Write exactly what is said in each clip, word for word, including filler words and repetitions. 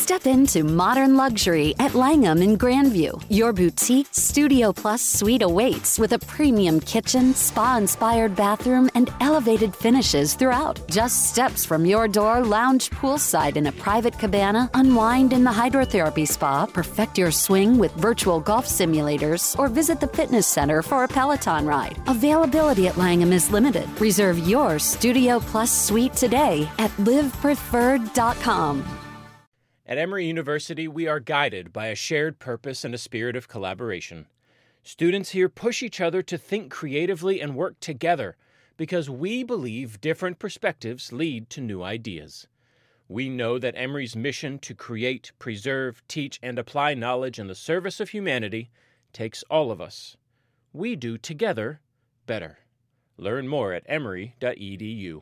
Step into modern luxury at Langham in Grandview. Your boutique Studio Plus suite awaits with a premium kitchen, spa-inspired bathroom, and elevated finishes throughout. Just steps from your door, lounge poolside in a private cabana, unwind in the hydrotherapy spa, perfect your swing with virtual golf simulators, or visit the fitness center for a Peloton ride. Availability at Langham is limited. Reserve your Studio Plus suite today at live preferred dot com. At Emory University, we are guided by a shared purpose and a spirit of collaboration. Students here push each other to think creatively and work together because we believe different perspectives lead to new ideas. We know that Emory's mission to create, preserve, teach, and apply knowledge in the service of humanity takes all of us. We do together better. Learn more at emory dot e d u.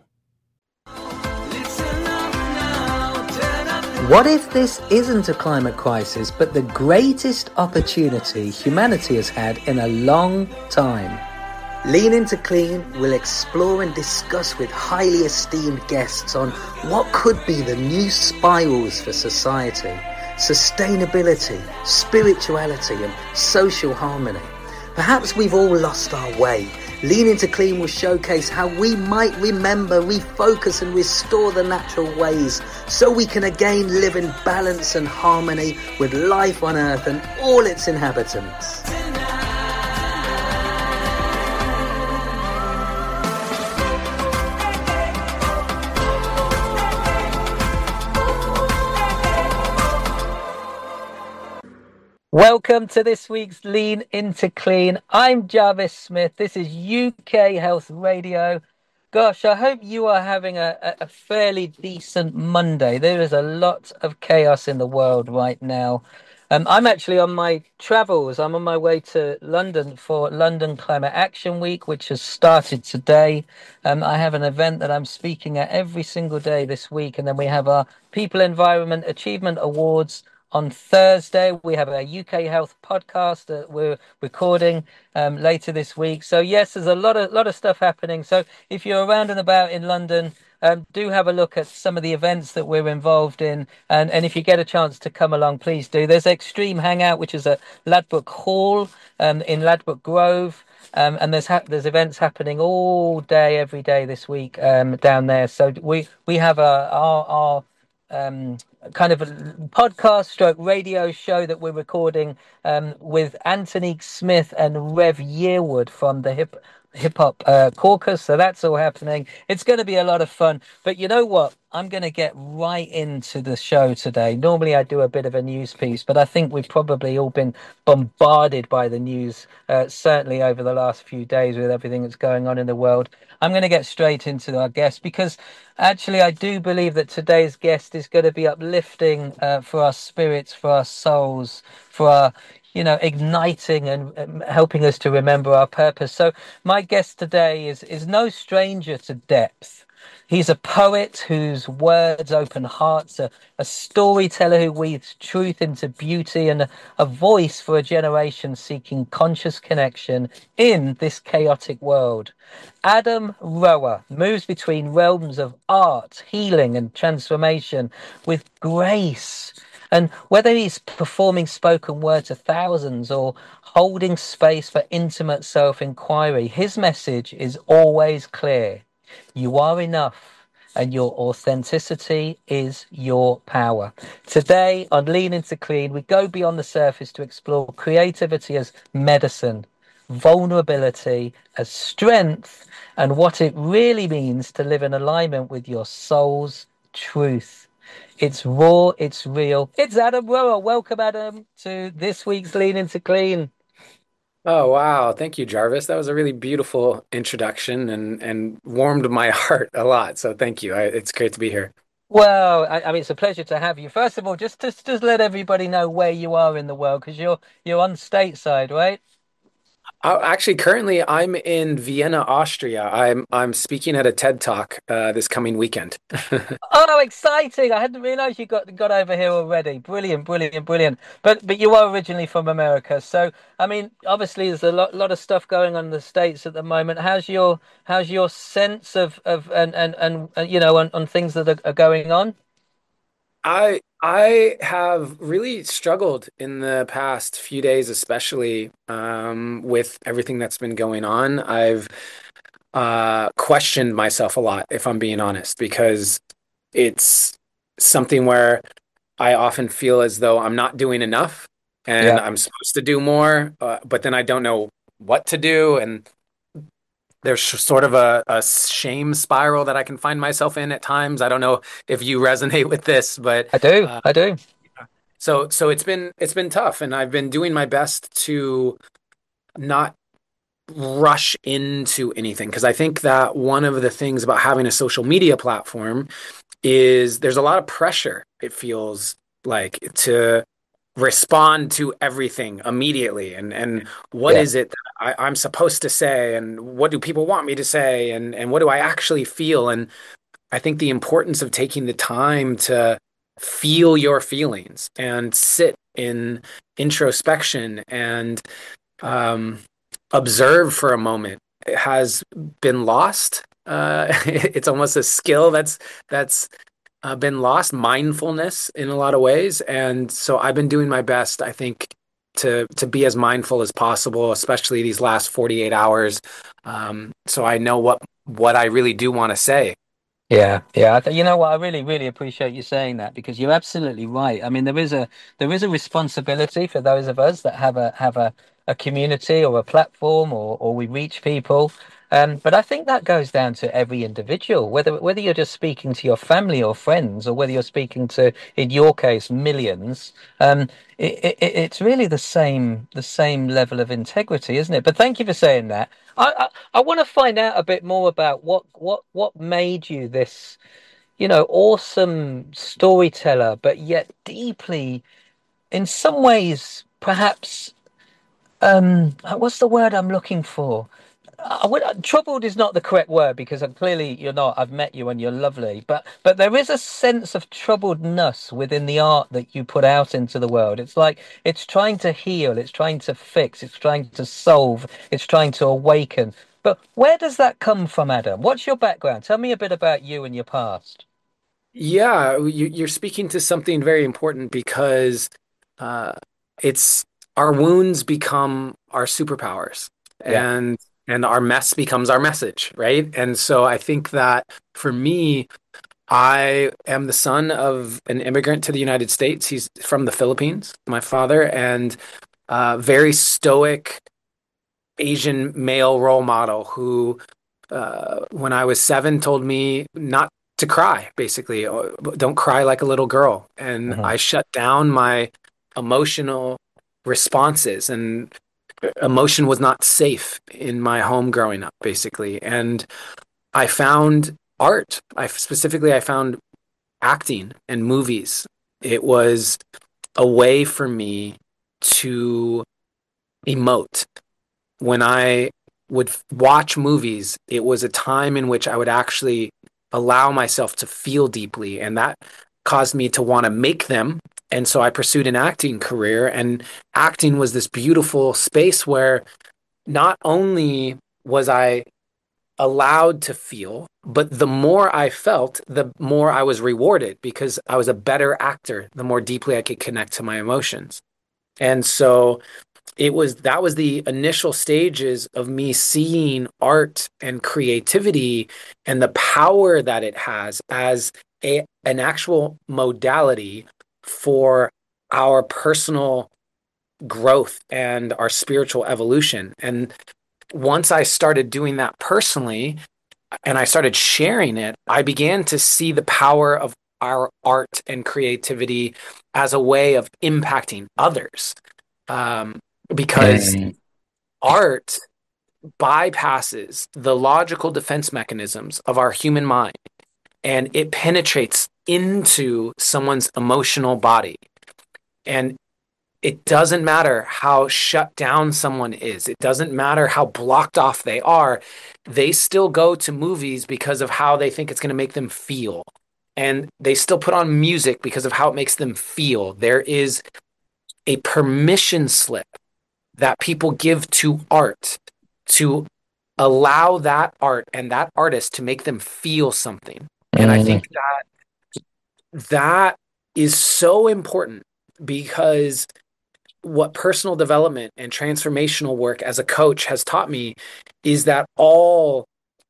What if this isn't a climate crisis, but the greatest opportunity humanity has had in a long time? Lean Into Clean will explore and discuss with highly esteemed guests on what could be the new spirals for society, sustainability, spirituality, and social harmony. Perhaps we've all lost our way. Lean Into Clean will showcase how we might remember, refocus and restore the natural ways so we can again live in balance and harmony with life on Earth and all its inhabitants. Welcome to this week's Lean Into Clean. I'm Jarvis Smith. This is U K Health Radio. Gosh, I hope you are having a, a fairly decent Monday. There is a lot of chaos in the world right now. Um, I'm actually on my travels. I'm on my way to London for London Climate Action Week, which has started today. Um, I have an event that I'm speaking at every single day this week. And then we have our People Environment Achievement Awards on Thursday. We have a U K Health podcast that we're recording um, later this week. So yes, there's a lot of lot of stuff happening. So if you're around and about in London, um, do have a look at some of the events that we're involved in. And, and if you get a chance to come along, please do. There's Extreme Hangout, which is at Ladbroke Hall um, in Ladbroke Grove. Um, and there's ha- there's events happening all day, every day this week um, down there. So we, we have a, our... our um kind of a podcast stroke radio show that we're recording um with Anthony Smith and Rev Yearwood from the hip hip hop uh, caucus. So that's all happening. It's going to be a lot of fun. But you know what? I'm going to get right into the show today. Normally I do a bit of a news piece, but I think we've probably all been bombarded by the news, uh, certainly over the last few days with everything that's going on in the world. I'm going to get straight into our guest because actually I do believe that today's guest is going to be uplifting uh, for our spirits, for our souls, for our, you know, igniting and um, helping us to remember our purpose. So my guest today is is no stranger to depth. He's a poet whose words open hearts, a, a storyteller who weaves truth into beauty, and a, a voice for a generation seeking conscious connection in this chaotic world. Adam Rower moves between realms of art, healing, and transformation with grace. And whether he's performing spoken word to thousands or holding space for intimate self-inquiry, his message is always clear. You are enough, and your authenticity is your power. Today on Lean Into Clean, we go beyond the surface to explore creativity as medicine, vulnerability as strength, and what it really means to live in alignment with your soul's truth. It's raw, it's real. It's Adam Rower. Welcome, Adam, to this week's Lean Into Clean. Oh, wow. Thank you, Jarvis. That was a really beautiful introduction and, and warmed my heart a lot. So thank you. I, it's great to be here. Well, I, I mean, it's a pleasure to have you. First of all, just, just, just let everybody know where you are in the world, because you're you're on stateside, right? Uh, actually, currently I'm in Vienna, Austria. I'm I'm speaking at a TED Talk uh, this coming weekend. Oh, exciting! I hadn't realised you got got over here already. Brilliant, brilliant, brilliant. But but you are originally from America, so I mean, obviously there's a lot lot of stuff going on in the States at the moment. How's your how's your sense of of and and and uh, you know on, on things that are, are going on? I I have really struggled in the past few days, especially um, with everything that's been going on. I've uh, questioned myself a lot, if I'm being honest, because it's something where I often feel as though I'm not doing enough and Yeah. I'm supposed to do more, uh, but then I don't know what to do. And there's sort of a, a shame spiral that I can find myself in at times. I don't know if you resonate with this, but I do. uh, I do. so so it's been it's been tough, and I've been doing my best to not rush into anything because I think that one of the things about having a social media platform is there's a lot of pressure, it feels like, to respond to everything immediately. And and what Yeah. is it that I, I'm supposed to say? And what do people want me to say? And and what do I actually feel? And I think the importance of taking the time to feel your feelings and sit in introspection and um, observe for a moment has been lost. Uh, it's almost a skill that's that's uh, been lost, mindfulness in a lot of ways. And so I've been doing my best, I think, to to be as mindful as possible, especially these last forty-eight hours. Um, so I know what what I really do want to say. Yeah, yeah. I th you know what? I really, really appreciate you saying that because you're absolutely right. I mean, there is a there is a responsibility for those of us that have a have a, a community or a platform or or we reach people. Um, but I think that goes down to every individual, whether whether you're just speaking to your family or friends, or whether you're speaking to, in your case, millions. Um, it, it, it's really the same the same level of integrity, isn't it? But thank you for saying that. I, I, I want to find out a bit more about what what what made you this, you know, awesome storyteller, but yet deeply, in some ways, perhaps, um, uh, what's the word I'm looking for? I would, uh, troubled is not the correct word because uh, clearly you're not. I've met you and you're lovely, but but there is a sense of troubledness within the art that you put out into the world. It's like it's trying to heal, it's trying to fix, it's trying to solve, it's trying to awaken. But where does that come from, Adam? What's your background? Tell me a bit about you and your past. Yeah, you, you're speaking to something very important because uh, it's our wounds become our superpowers, Yeah. and and our mess becomes our message, right? And so I think that for me, I am the son of an immigrant to the United States. He's from the Philippines, my father, and uh, very stoic Asian male role model who, uh, when I was seven, told me not to cry, basically. Uh, Don't cry like a little girl. And Hmm. I shut down my emotional responses, and emotion was not safe in my home growing up, basically. And I found art. I specifically, I found acting and movies. It was a way for me to emote when I would watch movies. It was a time in which I would actually allow myself to feel deeply, and that caused me to want to make them. And so I pursued an acting career, and acting was this beautiful space where not only was I allowed to feel, but the more I felt, the more I was rewarded because I was a better actor, the more deeply I could connect to my emotions. And so it was that was the initial stages of me seeing art and creativity and the power that it has as a an actual modality for our personal growth and our spiritual evolution. And once I started doing that personally and I started sharing it, I began to see the power of our art and creativity as a way of impacting others. Um, because Mm. art bypasses the logical defense mechanisms of our human mind and it penetrates into someone's emotional body. And it doesn't matter how shut down someone is, it doesn't matter how blocked off they are, they still go to movies because of how they think it's going to make them feel. And they still put on music because of how it makes them feel. There is a permission slip that people give to art to allow that art and that artist to make them feel something. And I Mm. think that that is so important because what personal development and transformational work as a coach has taught me is that all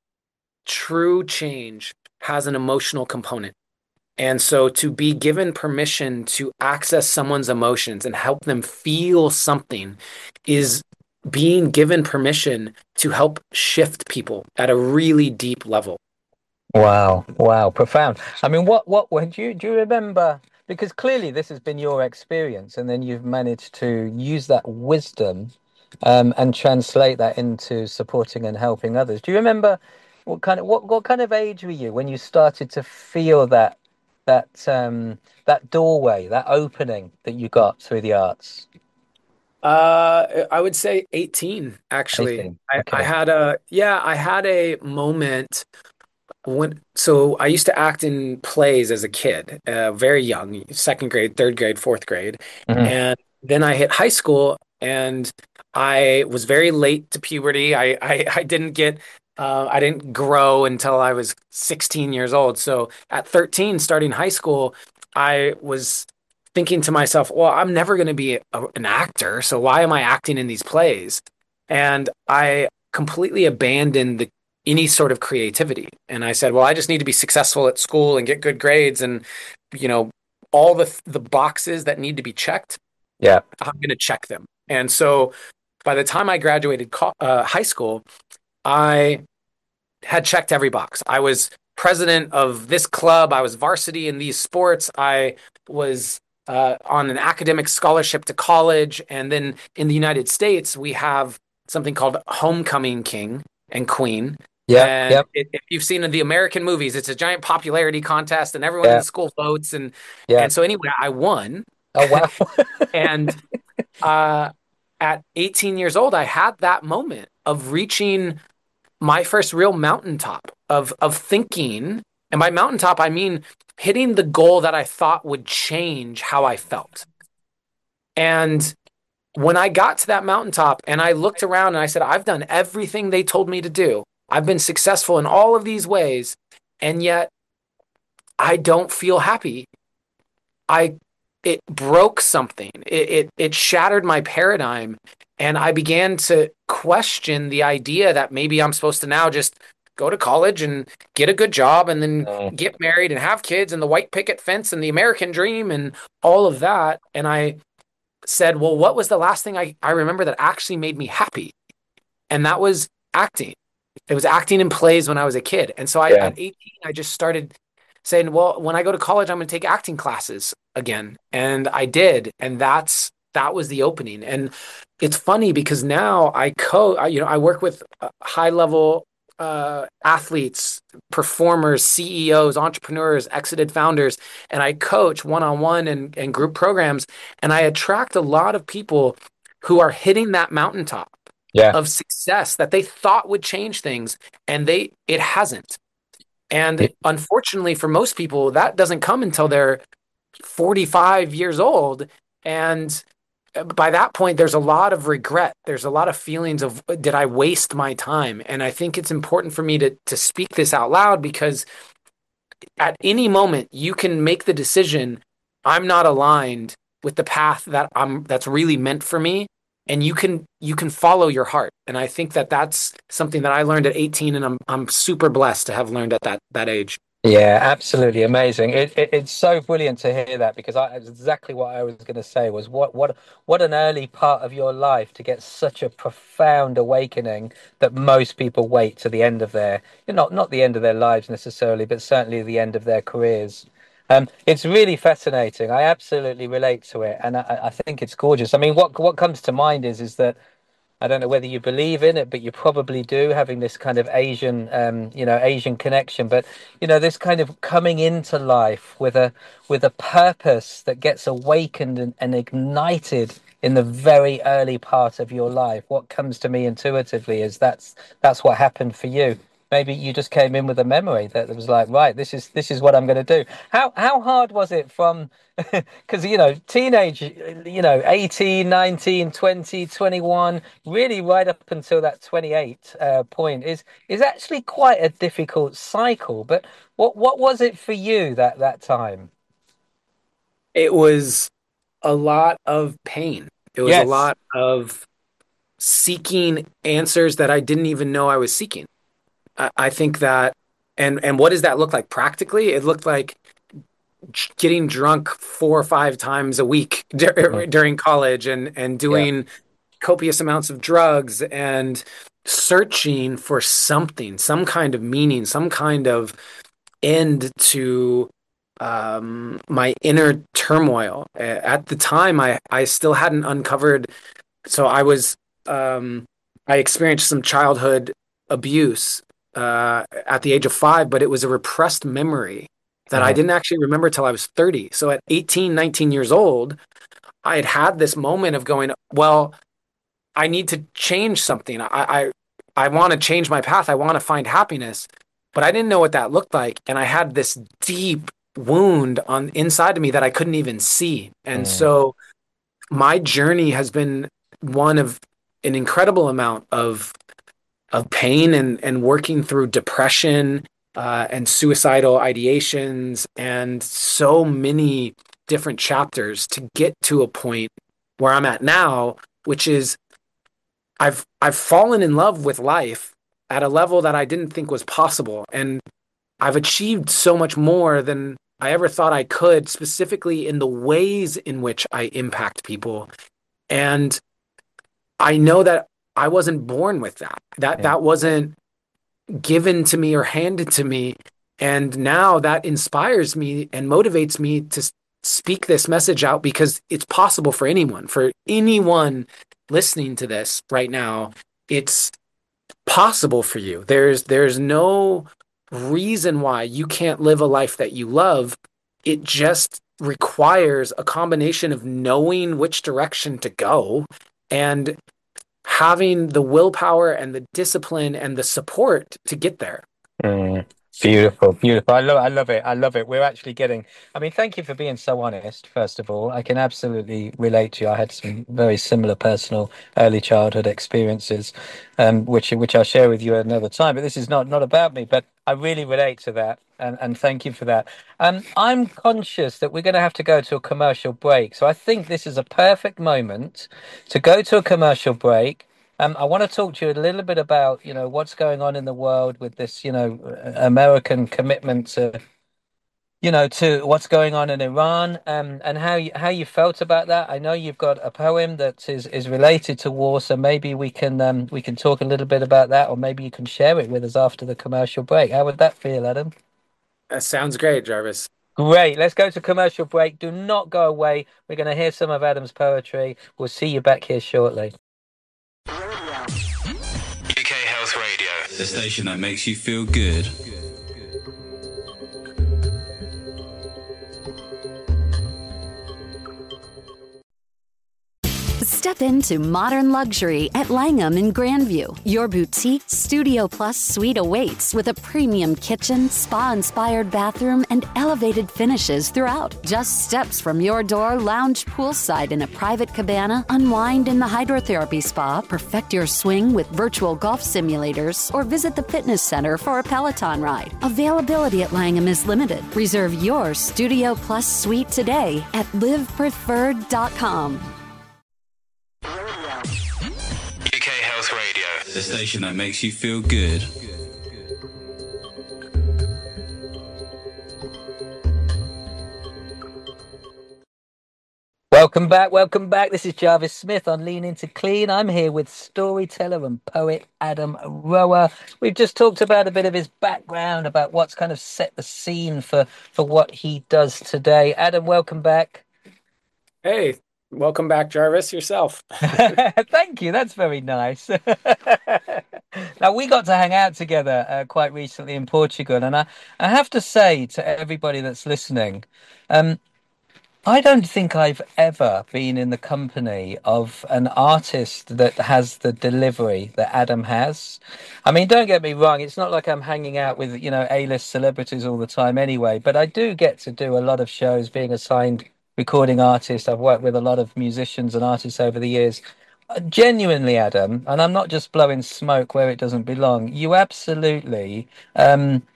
true change has an emotional component. And so to be given permission to access someone's emotions and help them feel something is being given permission to help shift people at a really deep level. Wow, wow, profound. I mean, what, what, when do you, do you remember? Because clearly this has been your experience, and then you've managed to use that wisdom, um, and translate that into supporting and helping others. Do you remember what kind of what, what kind of age were you when you started to feel that that um, that doorway, that opening that you got through the arts? Uh, I would say eighteen, actually. eighteen. I, I Okay. had a, yeah, I had a moment when, so I used to act in plays as a kid, uh, very young, second grade, third grade, fourth grade. Hmm. And then I hit high school and I was very late to puberty. I, I, I didn't get, uh, I didn't grow until I was sixteen years old. So at thirteen, starting high school, I was thinking to myself, well, I'm never going to be a, an actor. So why am I acting in these plays? And I completely abandoned the any sort of creativity. And I said, well, I just need to be successful at school and get good grades and, you know, all the the boxes that need to be checked, Yeah. I'm going to check them. And so by the time I graduated co- uh, high school, I had checked every box. I was president of this club. I was varsity in these sports. I was uh, on an academic scholarship to college. And then in the United States, we have something called Homecoming King and Queen. Yeah. And Yep. it, if you've seen the American movies, it's a giant popularity contest, and everyone in Yeah. the school votes. And Yeah. and so anyway, I won. Oh, wow. And uh, at eighteen years old, I had that moment of reaching my first real mountaintop of of thinking. And by mountaintop, I mean hitting the goal that I thought would change how I felt. And when I got to that mountaintop and I looked around and I said, I've done everything they told me to do. I've been successful in all of these ways, and yet I don't feel happy. I it broke something. It, it it shattered my paradigm, and I began to question the idea that maybe I'm supposed to now just go to college and get a good job and then Mm. get married and have kids and the white picket fence and the American dream and all of that. And I said, well, what was the last thing I, I remember that actually made me happy? And that was acting. It was acting in plays when I was a kid. And so I, Yeah. at eighteen, I just started saying, well, when I go to college, I'm going to take acting classes again. And I did. And that's, that was the opening. And it's funny because now I co, I, you know, I work with uh, high level uh, athletes, performers, C E Os, entrepreneurs, exited founders, and I coach one-on-one and, and group programs. And I attract a lot of people who are hitting that mountaintop Yeah. of success that they thought would change things, and they it hasn't. And unfortunately for most people, that doesn't come until they're forty-five years old. And by that point, there's a lot of regret. There's a lot of feelings of, did I waste my time? And I think it's important for me to to speak this out loud, because at any moment you can make the decision, I'm not aligned with the path that I'm that's really meant for me, and you can you can follow your heart. And I think that that's something that I learned at eighteen, and I'm I'm super blessed to have learned at that that age. Yeah, absolutely amazing. It, it it's so brilliant to hear that, because I exactly what I was going to say was what what what an early part of your life to get such a profound awakening that most people wait to the end of their, not not the end of their lives necessarily, but certainly the end of their careers. Um, it's really fascinating. I absolutely relate to it, and I, I think it's gorgeous. I mean, what what comes to mind is is that I don't know whether you believe in it, but you probably do, having this kind of Asian, um, you know, Asian connection. But you know, this kind of coming into life with a with a purpose that gets awakened and, and ignited in the very early part of your life. What comes to me intuitively is that's that's what happened for you. Maybe you just came in with a memory that was like, right, this is this is what I'm going to do. How how hard was it from, because you know, teenage, you know, eighteen, nineteen, twenty, twenty-one, really right up until that twenty-eight uh, point is is actually quite a difficult cycle. But what what was it for you that that time? It was a lot of pain. It was a Yes. lot of seeking answers that I didn't even know I was seeking. I, I think that, and and what does that look like practically? It looked like getting drunk four or five times a week dur- Mm. during college, and and Yeah. doing copious amounts of drugs and searching for something, some kind of meaning, some kind of end to um, my inner turmoil. A- At the time, I, I still hadn't uncovered. So I was, um, I experienced some childhood abuse uh, at the age of five, but it was a repressed memory that I Mhm. didn't actually remember till I was thirty. So at eighteen, nineteen years old, I had had this moment of going, well, I need to change something. I, I, I want to change my path. I want to find happiness, but I didn't know what that looked like. And I had this deep wound on inside of me that I couldn't even see. And Mm. so my journey has been one of an incredible amount of of pain and and working through depression uh, and suicidal ideations and so many different chapters to get to a point where I'm at now, which is I've I've fallen in love with life at a level that I didn't think was possible, and I've achieved so much more than I ever thought I could, specifically in the ways in which I impact people. And I know that I wasn't born with that. That Yeah. that wasn't given to me or handed to me. And now that inspires me and motivates me to s- speak this message out because it's possible for anyone, for anyone listening to this right now. It's possible for you. There's there's no reason why you can't live a life that you love. It just requires a combination of knowing which direction to go and having the willpower and the discipline and the support to get there. Mm. Beautiful, beautiful. I love, I love it. I love it. We're actually getting, I mean, thank you for being so honest, first of all. I can absolutely relate to you. I had some very similar personal early childhood experiences, um, which which I'll share with you another time. But this is not not about me, but I really relate to that. And, and thank you for that. Um, I'm conscious that we're going to have to go to a commercial break. So I think this is a perfect moment to go to a commercial break. Um, I want to talk to you a little bit about, you know, what's going on in the world with this, you know, uh, American commitment to, you know, to what's going on in Iran, um, and how you how you felt about that. I know you've got a poem that is is related to war, so maybe we can um, we can talk a little bit about that, or maybe you can share it with us after the commercial break. How would that feel, Adam? That sounds great, Jarvis. Great. Let's go to commercial break. Do not go away. We're going to hear some of Adam's poetry. We'll see you back here shortly. U K Health Radio, the station that makes you feel good. Step into modern luxury at Langham in Grandview. Your boutique Studio Plus suite awaits with a premium kitchen, spa-inspired bathroom, and elevated finishes throughout. Just steps from your door, lounge poolside in a private cabana, unwind in the hydrotherapy spa, perfect your swing with virtual golf simulators, or visit the fitness center for a Peloton ride. Availability at Langham is limited. Reserve your Studio Plus suite today at live preferred dot com. U K Health Radio, the station that makes you feel good. Welcome back, welcome back. This is Jarvis Smith on Lean Into Clean. I'm here with storyteller and poet Adam Rower. We've just talked about a bit of his background, about what's kind of set the scene for, for what he does today. Adam, welcome back. Hey, welcome back, Jarvis, yourself. Thank you. That's very nice. Now, we got to hang out together uh, quite recently in Portugal. And I, I have to say to everybody that's listening, um, I don't think I've ever been in the company of an artist that has the delivery that Adam has. I mean, don't get me wrong, it's not like I'm hanging out with, you know, A-list celebrities all the time anyway, but I do get to do a lot of shows being a signed recording artist. I've worked with a lot of musicians and artists over the years. Uh, Genuinely, Adam, and I'm not just blowing smoke where it doesn't belong, you absolutely um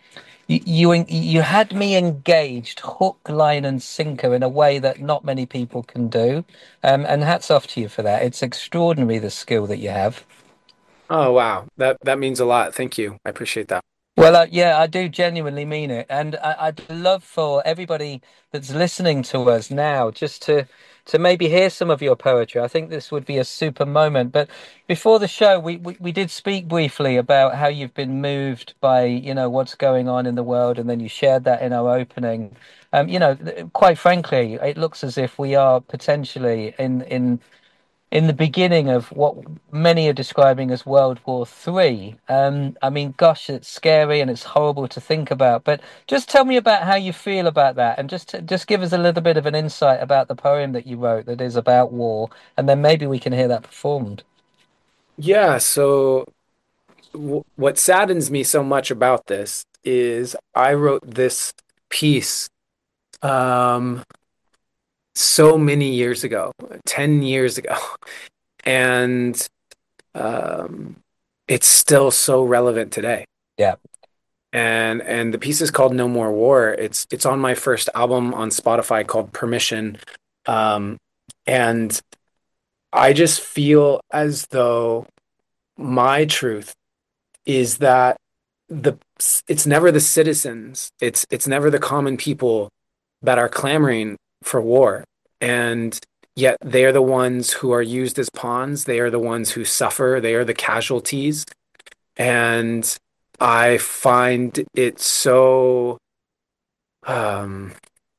You, you you had me engaged, hook, line, and sinker in a way that not many people can do. Um, and hats off to you for that. It's extraordinary the skill that you have. Oh, wow. That that means a lot. Thank you. I appreciate that. Well, uh, yeah, I do genuinely mean it, and I, I'd love for everybody that's listening to us now just to to maybe hear some of your poetry. I think this would be a super moment. But before the show, we, we, we did speak briefly about how you've been moved by, you know, what's going on in the world, and then you shared that in our opening. Um, you know, th- quite frankly, it looks as if we are potentially in in in the beginning of what many are describing as World War Three. Um, I mean, gosh, it's scary and it's horrible to think about. But just tell me about how you feel about that, and just just give us a little bit of an insight about the poem that you wrote that is about war, and then maybe we can hear that performed. Yeah, so w what saddens me so much about this is I wrote this piece um so many years ago, ten years ago, and um it's still so relevant today. Yeah. And and the piece is called No More War. It's it's on my first album on Spotify called Permission. Um and I just feel as though my truth is that the it's never the citizens, it's it's never the common people that are clamoring for war, and yet they are the ones who are used as pawns. They are the ones who suffer. They are the casualties, and I find it so um,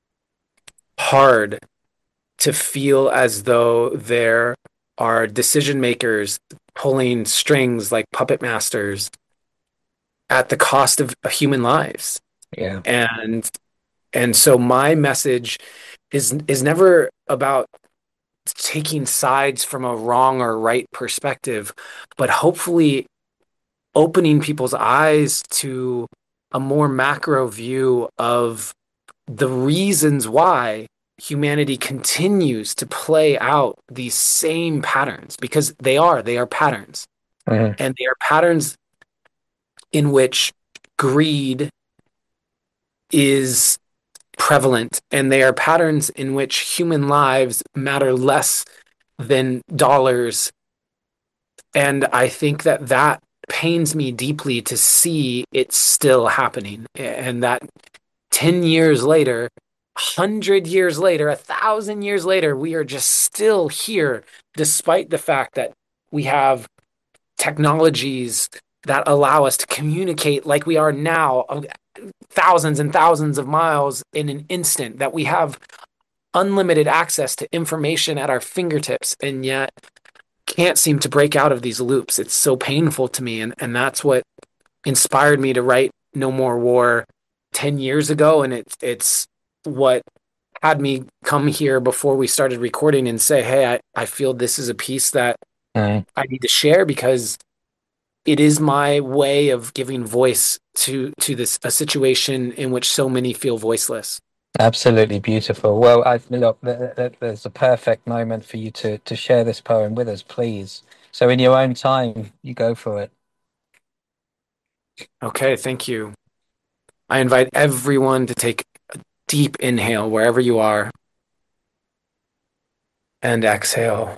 hard to feel as though there are decision makers pulling strings like puppet masters at the cost of human lives. Yeah. And and so my message is is never about taking sides from a wrong or right perspective, but hopefully opening people's eyes to a more macro view of the reasons why humanity continues to play out these same patterns, because they are they are patterns. Mhm. And they are patterns in which greed is prevalent, and they are patterns in which human lives matter less than dollars. And I think that that pains me deeply to see it still happening, and that ten years later, one hundred years later, a thousand years later, we are just still here, despite the fact that we have technologies that allow us to communicate like we are now, thousands and thousands of miles in an instant, that we have unlimited access to information at our fingertips, and yet can't seem to break out of these loops. It's so painful to me. And, and that's what inspired me to write No More War ten years ago. And it's, it's what had me come here before we started recording and say, hey, I, I feel this is a piece that Mm. I need to share, because it is my way of giving voice to to this a situation in which so many feel voiceless. Absolutely beautiful. Well, I look, th- th- there's a perfect moment for you to to share this poem with us, please. So, in your own time, you go for it. Okay, thank you. I invite everyone to take a deep inhale wherever you are, and exhale.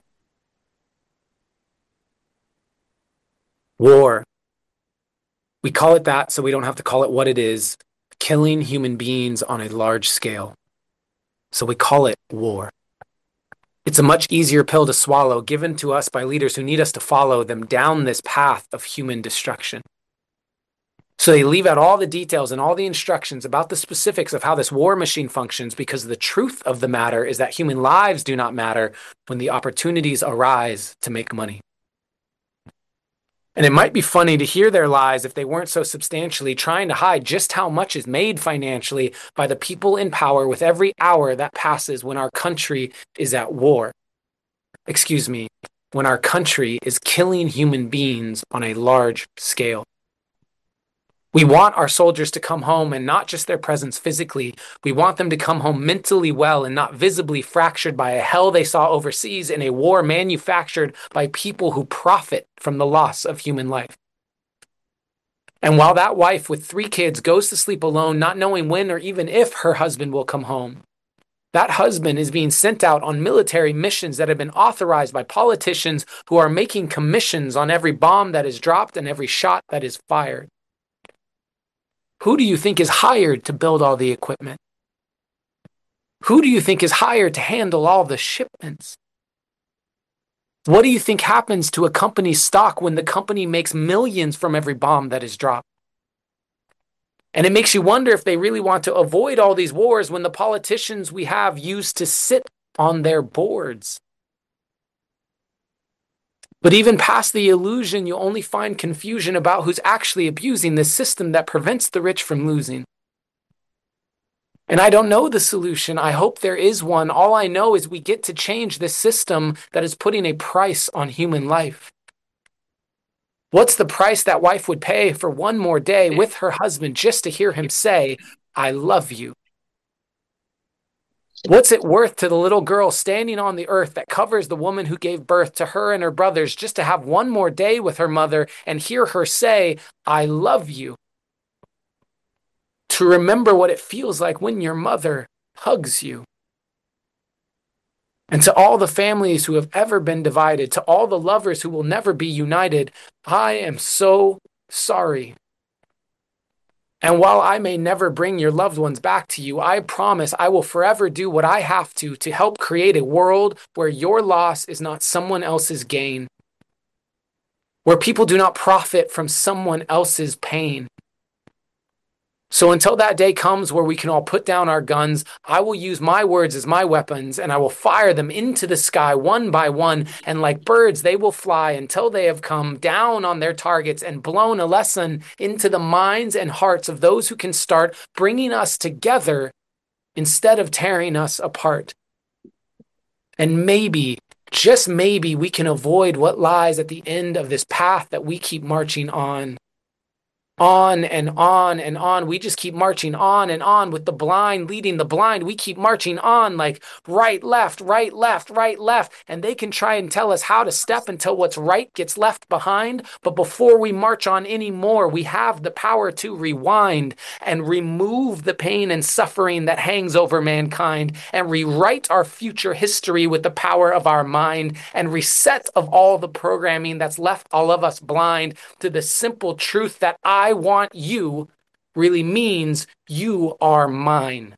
War. We call it that so we don't have to call it what it is: killing human beings on a large scale. So we call it war. It's a much easier pill to swallow, given to us by leaders who need us to follow them down this path of human destruction. So they leave out all the details and all the instructions about the specifics of how this war machine functions, because the truth of the matter is that human lives do not matter when the opportunities arise to make money. And it might be funny to hear their lies if they weren't so substantially trying to hide just how much is made financially by the people in power with every hour that passes when our country is at war. Excuse me, when our country is killing human beings on a large scale. We want our soldiers to come home, and not just their presence physically. We want them to come home mentally well and not visibly fractured by a hell they saw overseas in a war manufactured by people who profit from the loss of human life. And while that wife with three kids goes to sleep alone, not knowing when or even if her husband will come home, that husband is being sent out on military missions that have been authorized by politicians who are making commissions on every bomb that is dropped and every shot that is fired. Who do you think is hired to build all the equipment? Who do you think is hired to handle all the shipments? What do you think happens to a company's stock when the company makes millions from every bomb that is dropped? And it makes you wonder if they really want to avoid all these wars when the politicians we have used to sit on their boards. But even past the illusion, you'll only find confusion about who's actually abusing this system that prevents the rich from losing. And I don't know the solution. I hope there is one. All I know is we get to change this system that is putting a price on human life. What's the price that wife would pay for one more day with her husband just to hear him say, I love you? What's it worth to the little girl standing on the earth that covers the woman who gave birth to her and her brothers just to have one more day with her mother and hear her say, I love you? To remember what it feels like when your mother hugs you. And to all the families who have ever been divided, to all the lovers who will never be united, I am so sorry. And while I may never bring your loved ones back to you, I promise I will forever do what I have to to help create a world where your loss is not someone else's gain, where people do not profit from someone else's pain. So until that day comes where we can all put down our guns, I will use my words as my weapons, and I will fire them into the sky one by one, and like birds they will fly until they have come down on their targets and blown a lesson into the minds and hearts of those who can start bringing us together instead of tearing us apart. And maybe, just maybe, we can avoid what lies at the end of this path that we keep marching on. On and on and on. We just keep marching on and on with the blind leading the blind. We keep marching on like right, left, right, left, right, left. And they can try and tell us how to step until what's right gets left behind. But before we march on anymore, we have the power to rewind and remove the pain and suffering that hangs over mankind and rewrite our future history with the power of our mind and reset of all the programming that's left all of us blind to the simple truth that I I want you really means you are mine.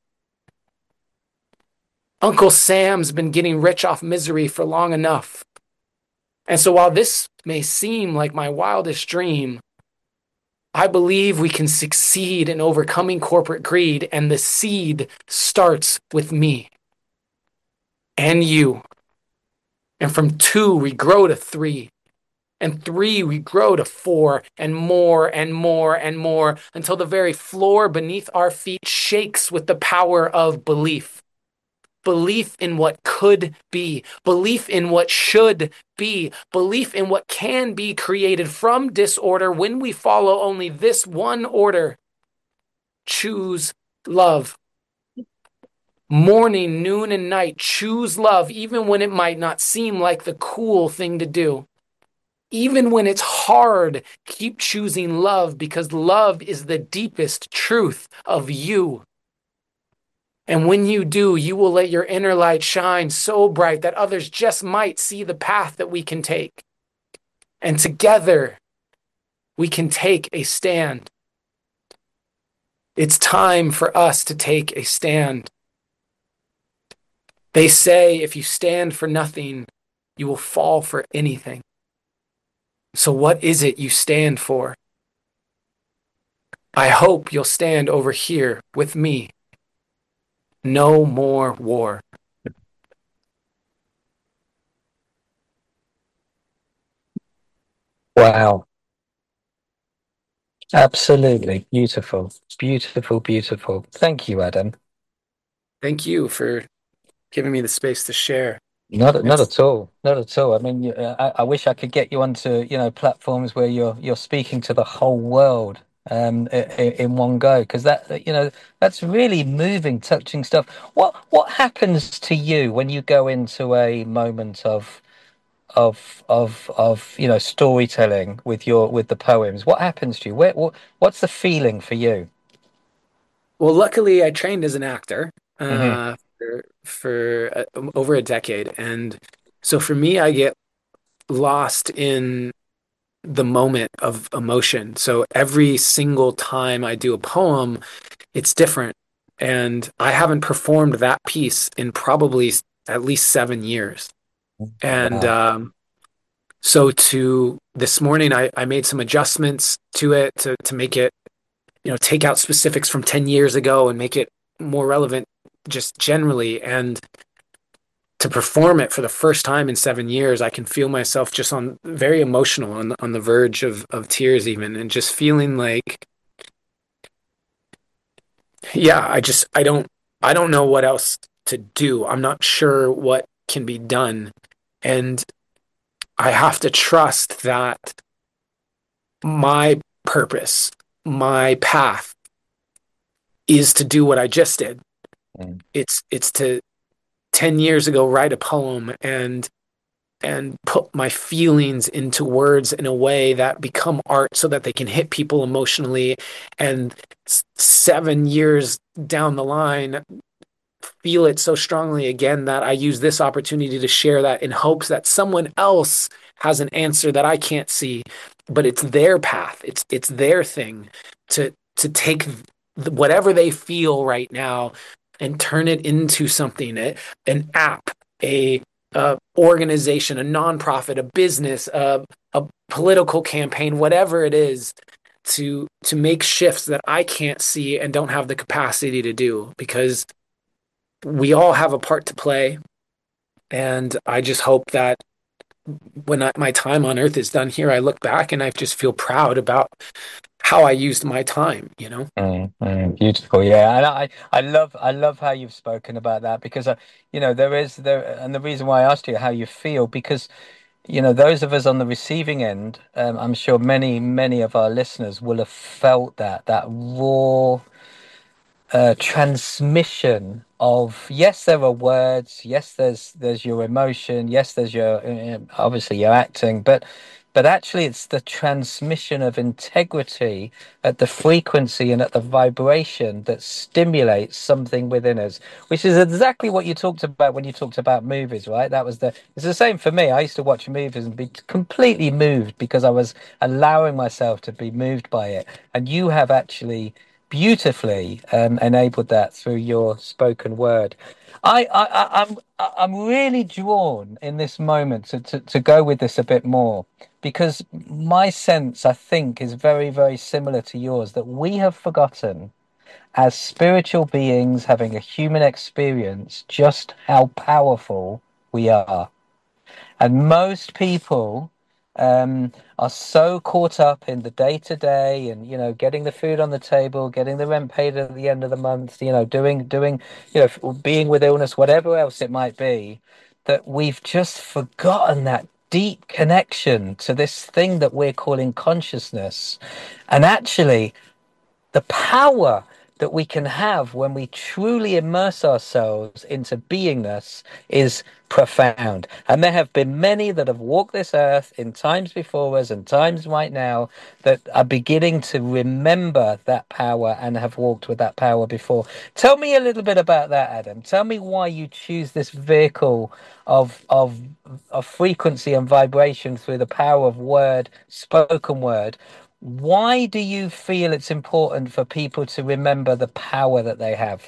Uncle Sam's been getting rich off misery for long enough. And so while this may seem like my wildest dream, I believe we can succeed in overcoming corporate greed, and the seed starts with me and you. And from two, we grow to three. And three, we grow to four, and more and more and more, until the very floor beneath our feet shakes with the power of belief. Belief in what could be. Belief in what should be. Belief in what can be created from disorder when we follow only this one order. Choose love. Morning, noon, and night, choose love, even when it might not seem like the cool thing to do. Even when it's hard, keep choosing love, because love is the deepest truth of you. And when you do, you will let your inner light shine so bright that others just might see the path that we can take. And together, we can take a stand. It's time for us to take a stand. They say if you stand for nothing, you will fall for anything. So what is it you stand for? I hope you'll stand over here with me. No more war. Wow. Absolutely beautiful. Beautiful, beautiful. Thank you, Adam. Thank you for giving me the space to share. Not, not at all. Not at all. I mean, you- uh, I, I wish I could get you onto, you know, platforms where you're you're speaking to the whole world um i- i- in one go, because that, you know, that's really moving, touching stuff. What what happens to you when you go into a moment of of of of you know storytelling with your with the poems? What happens to you? Where, what, what's the feeling for you? Well, luckily, I trained as an actor Hmm. uh, for, for uh, um, over a decade. And so for me, I get lost in the moment of emotion. So every single time I do a poem, it's different. And I haven't performed that piece in probably s- at least seven years. And Wow. um, so to this morning, I, I made some adjustments to it to, to make it, you know, take out specifics from ten years ago and make it more relevant just generally. And to perform it for the first time in seven years, I can feel myself just on very emotional on the, on the verge of, of tears even, and just feeling like, yeah, I just, I don't, I don't know what else to do. I'm not sure what can be done. And I have to trust that my purpose, my path is to do what I just did. Mm. It's, it's to ten years ago write a poem and and put my feelings into words in a way that become art so that they can hit people emotionally, and s- seven years down the line feel it so strongly again that I use this opportunity to share that in hopes that someone else has an answer that I can't see, but it's their path. It's it's their thing to to take th- whatever they feel right now and turn it into something, a- an app, a, a organization, a nonprofit, a business, a, a political campaign, whatever it is, to to make shifts that I can't see and don't have the capacity to do, because we all have a part to play. And I just hope that when I, my time on earth is done here, I look back and I just feel proud about how I used my time, you know? Mm, mm, beautiful, yeah, and I, I love, I love how you've spoken about that because, uh, you know, there is there, and the reason why I asked you how you feel because, you know, those of us on the receiving end, um, I'm sure many, many of our listeners will have felt that that raw uh, transmission of yes, there are words, yes, there's there's your emotion, yes, there's your uh, obviously your acting, but but actually it's the transmission of integrity at the frequency and at the vibration that stimulates something within us, which is exactly what you talked about when you talked about movies, right? That was the it's the same for me. I used to watch movies and be completely moved because I was allowing myself to be moved by it, and you have actually beautifully um, enabled that through your spoken word. I, I, I I'm I'm really drawn in this moment to, to, to go with this a bit more because my sense, I think, is very, very similar to yours that we have forgotten as spiritual beings having a human experience just how powerful we are. And most people um, are so caught up in the day to day and, you know, getting the food on the table, getting the rent paid at the end of the month, you know, doing, doing, you know, f- being with illness, whatever else it might be, that we've just forgotten that deep connection to this thing that we're calling consciousness. And actually, the power that we can have when we truly immerse ourselves into beingness is profound. And there have been many that have walked this earth in times before us and times right now that are beginning to remember that power and have walked with that power before. Tell me a little bit about that, Adam. Tell me why you choose this vehicle of of of frequency and vibration through the power of word, spoken word. Why do you feel it's important for people to remember the power that they have?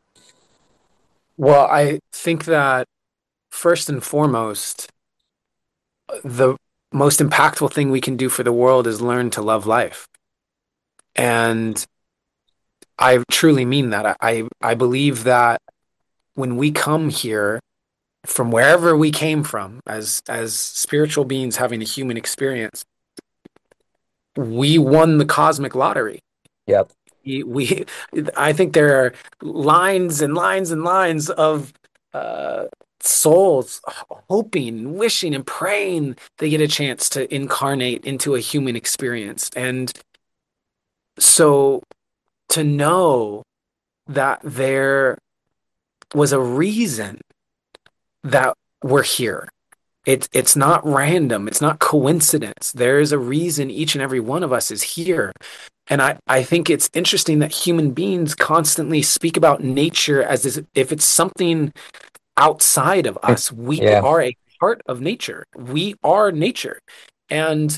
Well, I think that first and foremost, the most impactful thing we can do for the world is learn to love life. And I truly mean that. I, I believe that when we come here from wherever we came from as as spiritual beings having a human experience, we won the cosmic lottery. Yep. We, we I think there are lines and lines and lines of uh, souls hoping, wishing, and praying they get a chance to incarnate into a human experience. And so to know that there was a reason that we're here, It's it's not random. It's not coincidence. There is a reason each and every one of us is here. And I, I think it's interesting that human beings constantly speak about nature as if it's something outside of us. We Yeah. are a part of nature. We are nature. And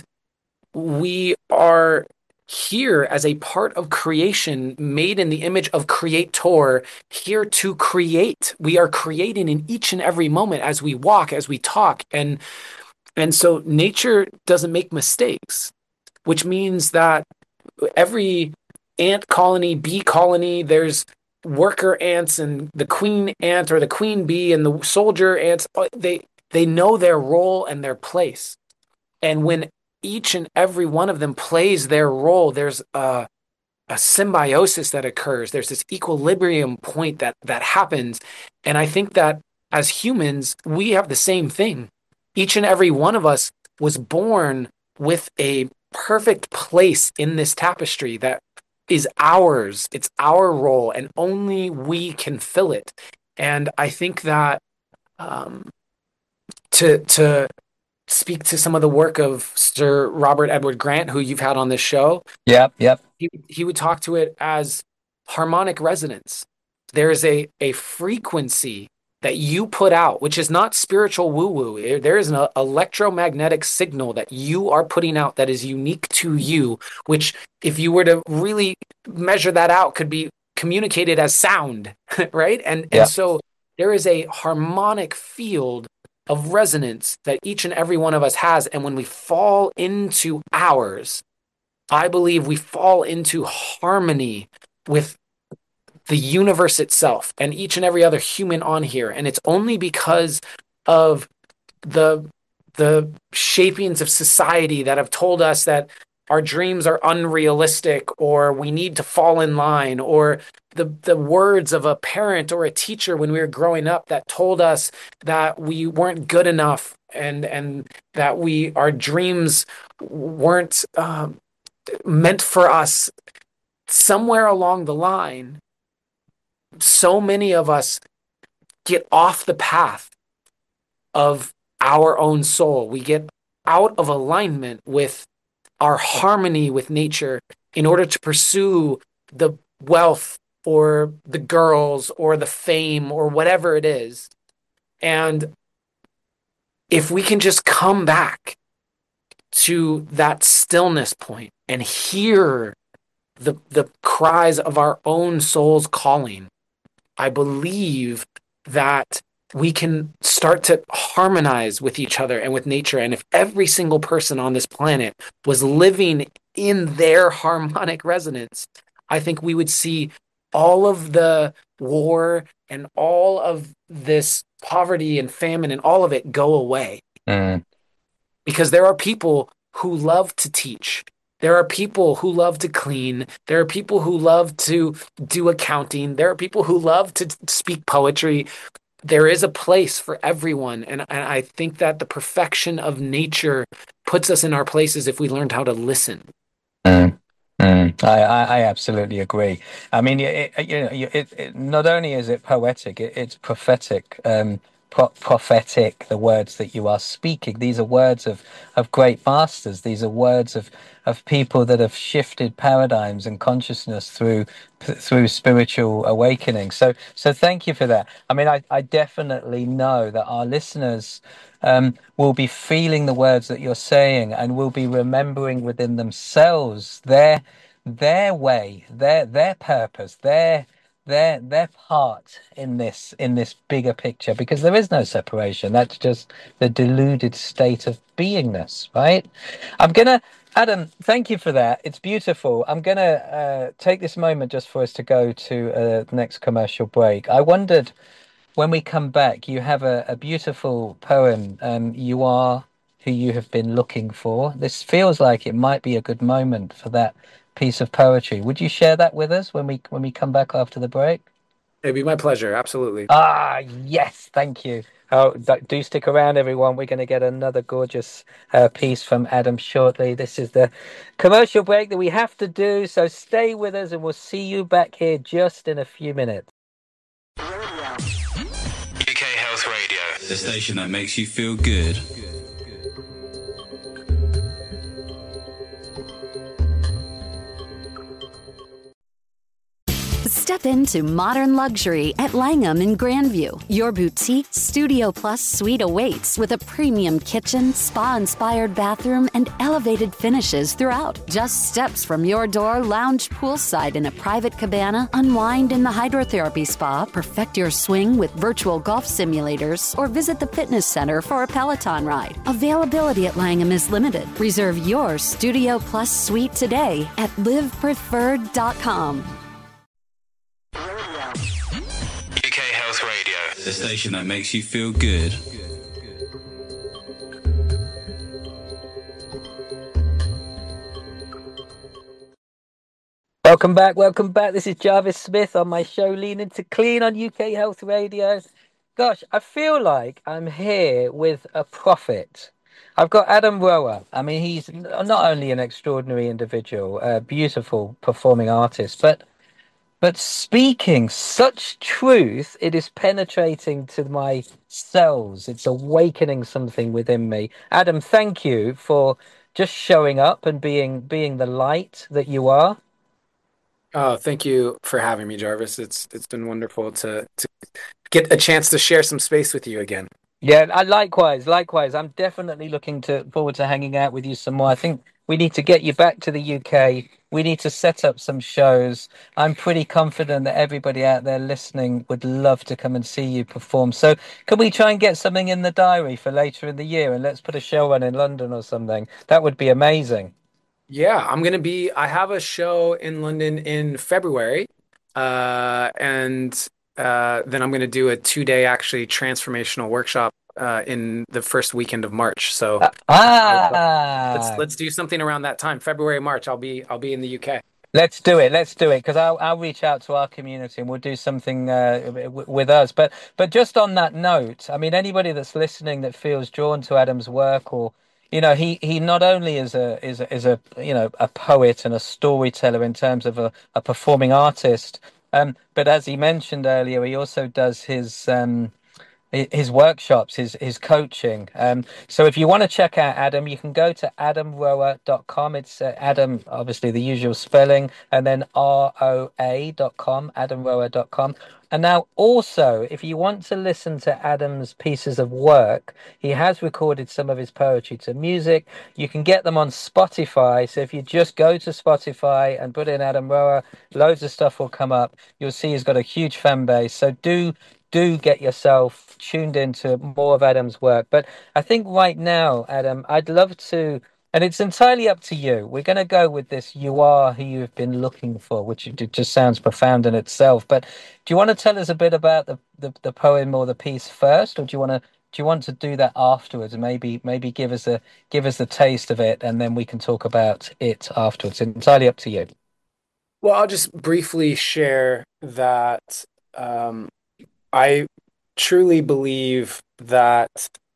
we are here as a part of creation, made in the image of Creator, here to create. We are creating in each and every moment as we walk, as we talk. And, and so nature doesn't make mistakes, which means that every ant colony, bee colony, there's worker ants and the queen ant or the queen bee and the soldier ants. They, they know their role and their place. And when each and every one of them plays their role, there's a, a symbiosis that occurs. There's this equilibrium point that that happens. And I think that as humans, we have the same thing. Each and every one of us was born with a perfect place in this tapestry that is ours. It's our role, and only we can fill it. And I think that um, to to speak to some of the work of Sir Robert Edward Grant, who you've had on this show. Yep, yep. He, he would talk to it as harmonic resonance. There is a, a frequency that you put out, which is not spiritual woo-woo. There is an electromagnetic signal that you are putting out that is unique to you, which if you were to really measure that out, could be communicated as sound, right? And, Yep. and so there is a harmonic field of resonance that each and every one of us has. And when we fall into ours, I believe we fall into harmony with the universe itself and each and every other human on here. And it's only because of the, the shapings of society that have told us that our dreams are unrealistic, or we need to fall in line, or the, the words of a parent or a teacher when we were growing up that told us that we weren't good enough, and, and that we, our dreams weren't um, meant for us. Somewhere along the line, so many of us get off the path of our own soul. We get out of alignment with our harmony with nature in order to pursue the wealth or the girls or the fame or whatever it is. And if we can just come back to that stillness point and hear the, the cries of our own soul's calling, I believe that we can start to harmonize with each other and with nature. And if every single person on this planet was living in their harmonic resonance, I think we would see all of the war and all of this poverty and famine and all of it go away. Mm. Because there are people who love to teach. There are people who love to clean. There are people who love to do accounting. There are people who love to speak poetry. There is a place for everyone. And, and I think that the perfection of nature puts us in our places if we learned how to listen. Mm. Mm. I, I, I absolutely agree. I mean, it, it, you know, it, it, not only is it poetic, it, it's prophetic. Um, pro- prophetic, the words that you are speaking. These are words of, of great masters. These are words of, of people that have shifted paradigms and consciousness through through spiritual awakening. So so thank you for that. I mean, I, I definitely know that our listeners um, will be feeling the words that you're saying and will be remembering within themselves their their way, their their purpose, their their their part in this in this bigger picture, because there is no separation. That's just the deluded state of beingness, right? I'm gonna Adam, thank you for that. It's beautiful. I'm gonna uh, take this moment just for us to go to uh, the next commercial break. I wondered, when we come back, you have a, a beautiful poem. Um, you are who you have been looking for. This feels like it might be a good moment for that piece of poetry. Would you share that with us when we when we come back after the break? It'd be my pleasure. Absolutely. Ah, yes, thank you. Oh, do stick around, everyone. We're going to get another gorgeous uh, piece from Adam shortly. This is the commercial break that we have to do, so stay with us and we'll see you back here just in a few minutes. U K Health Radio, The station that makes you feel good. Step into modern luxury at Langham in Grandview. Your boutique Studio Plus suite awaits with a premium kitchen, spa-inspired bathroom, and elevated finishes throughout. Just steps from your door, lounge poolside in a private cabana, unwind in the hydrotherapy spa, perfect your swing with virtual golf simulators, or visit the fitness center for a Peloton ride. Availability at Langham is limited. Reserve your Studio Plus suite today at live preferred dot com. U K Health Radio, the station that makes you feel good. Welcome back, welcome back. This is Jarvis Smith on my show Lean Into Clean on U K Health Radio. Gosh, I feel like I'm here with a prophet. I've got Adam Rower. I mean, he's not only an extraordinary individual, a beautiful performing artist, but But speaking such truth, it is penetrating to my cells. It's awakening something within me. Adam, thank you for just showing up and being being the light that you are. Oh, thank you for having me, Jarvis. It's it's been wonderful to to get a chance to share some space with you again. Yeah, I likewise, likewise. I'm definitely looking to forward to hanging out with you some more. I think we need to get you back to the U K. We need to set up some shows. I'm pretty confident that everybody out there listening would love to come and see you perform. So can we try and get something in the diary for later in the year, and let's put a show on in London or something? That would be amazing. Yeah, I'm gonna be. I have a show in London in February, uh, and uh, then I'm gonna do a two-day actually transformational workshop uh, in the first weekend of March. So Uh, uh, let's ah, let's do something around that time, February, March. I'll be I'll be in the U K. Let's do it. Let's do it because I'll I'll reach out to our community and we'll do something uh, w- with us. But but just on that note, I mean, anybody that's listening that feels drawn to Adam's work, or you know, he he not only is a is a, is a you know a poet and a storyteller in terms of a, a performing artist, um, but as he mentioned earlier, he also does his um hi- his workshops, his his coaching. Um, so if you want to check out Adam, you can go to adam rower dot com. It's uh, Adam, obviously the usual spelling, and then R O A dot com, adam rower dot com. And now also, if you want to listen to Adam's pieces of work, he has recorded some of his poetry to music. You can get them on Spotify. So if you just go to Spotify and put in Adam Rower, loads of stuff will come up. You'll see he's got a huge fan base. So do do get yourself tuned into more of Adam's work. But I think right now, Adam, I'd love to, and it's entirely up to you. We're going to go with this "You are who you've been looking for," which it just sounds profound in itself. But do you want to tell us a bit about the, the, the poem or the piece first, or do you want to do you want to do that afterwards? And maybe maybe give us a give us a taste of it, and then we can talk about it afterwards. It's entirely up to you. Well, I'll just briefly share that um, I truly believe that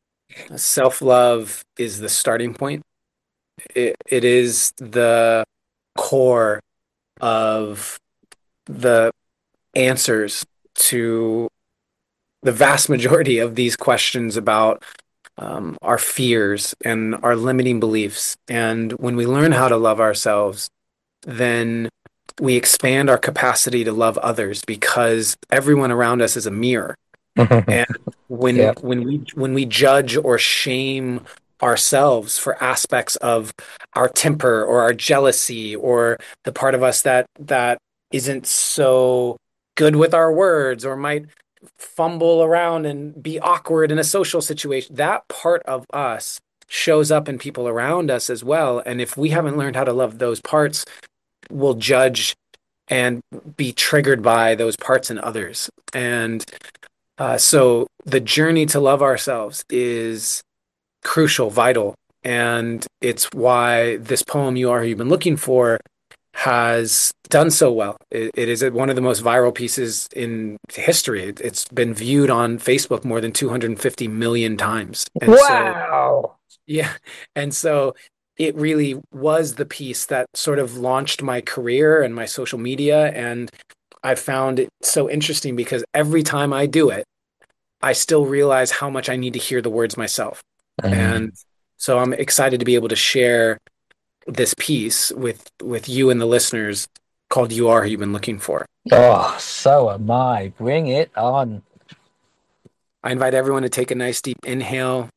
self-love is the starting point. It, it is the core of the answers to the vast majority of these questions about um, our fears and our limiting beliefs. And when we learn how to love ourselves, then we expand our capacity to love others because everyone around us is a mirror. And when Yeah. when we when we judge or shame ourselves for aspects of our temper or our jealousy or the part of us that that isn't so good with our words or might fumble around and be awkward in a social situation, that part of us shows up in people around us as well. And if we haven't learned how to love those parts, we'll judge and be triggered by those parts in others. And uh, so the journey to love ourselves is crucial, vital. And it's why this poem, You Are Who You've Been Looking For, has done so well. It, it is one of the most viral pieces in history. It, it's been viewed on Facebook more than two hundred fifty million times. And so, Wow. yeah. And so it really was the piece that sort of launched my career and my social media. And I found it so interesting because every time I do it, I still realize how much I need to hear the words myself. Mm. And so I'm excited to be able to share this piece with with you and the listeners called You Are Who You've Been Looking For. Oh, so am I. Bring it on. I invite everyone to take a nice deep inhale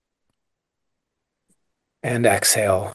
and exhale.